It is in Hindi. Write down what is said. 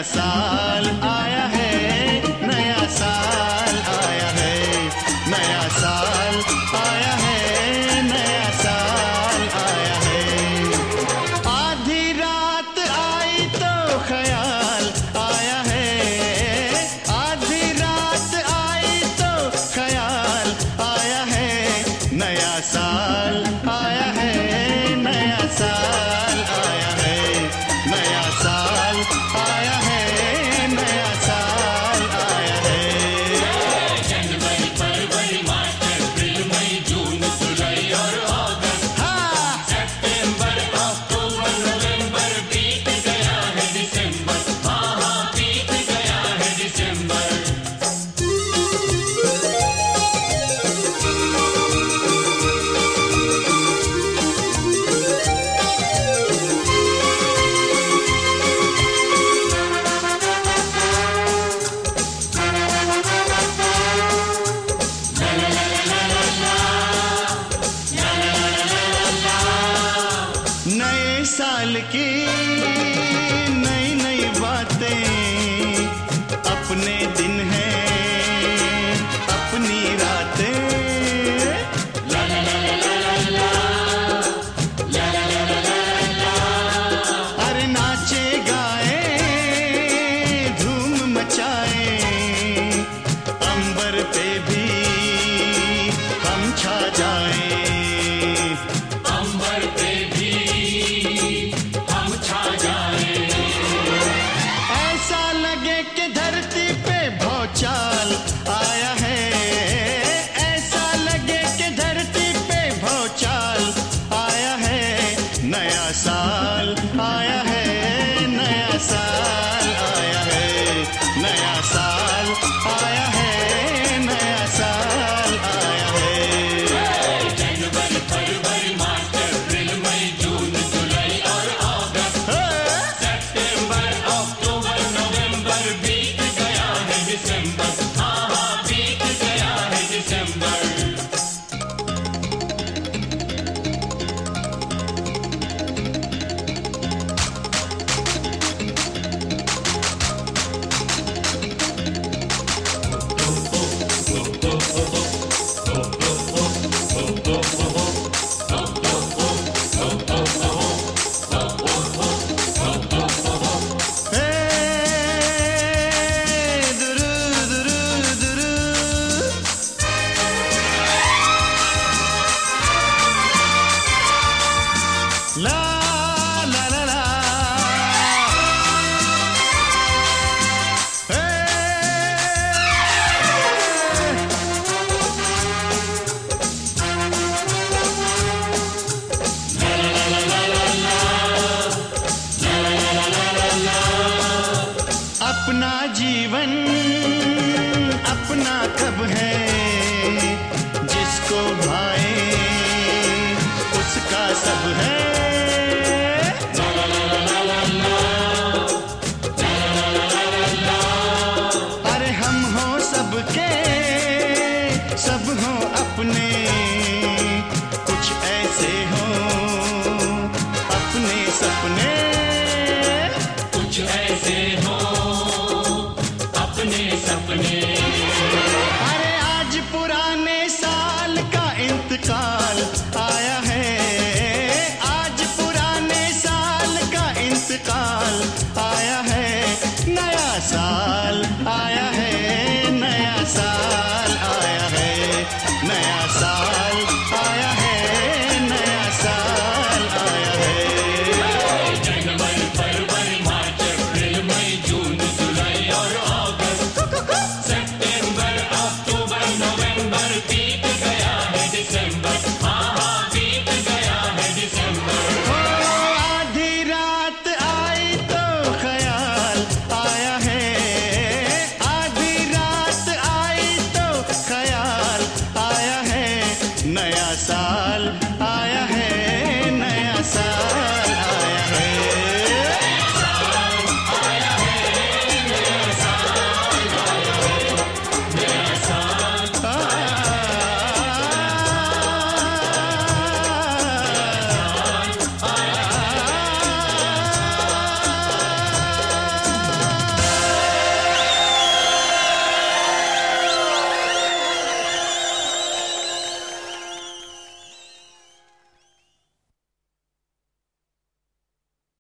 साल आया है, नया साल आया है, नया साल आया है, नया साल आया है। आधी रात आई तो ख्याल आया है, आधी रात आई तो ख्याल आया है, नया साल आया है, नया साल आया है, नया साल आया है, नया साल आया है। जनवरी फरवरी मार्च अप्रैल मई जून जुलाई और अगस्त, सितंबर अक्टूबर नवंबर बीत गया है दिसंबर, हाँ बीत गया है दिसंबर। नए साल की नई नई बातें, अपने दिन हैं अपनी रातें। अरे नाचे गाए धूम मचाए, अंबर पे भी हम छा जाएं। अंबर पे भी हम छा जाएं। ऐसा लगे कि धरती पे भौचाल आया है, ऐसा लगे कि धरती पे भौचाल आया है, नया साल आया है, नया साल आया है, नया साल आया है, नया साल आया है। जनवरी फरवरी मार्च अप्रैल मई जून जुलाई और अगस्त, सितंबर अक्टूबर नवंबर बीत गया है दिसंबर, हाँ बीत गया है दिसंबर। दुरू दुरू दुरू, ला ला ला ला, अपना जीवन अपना कब है,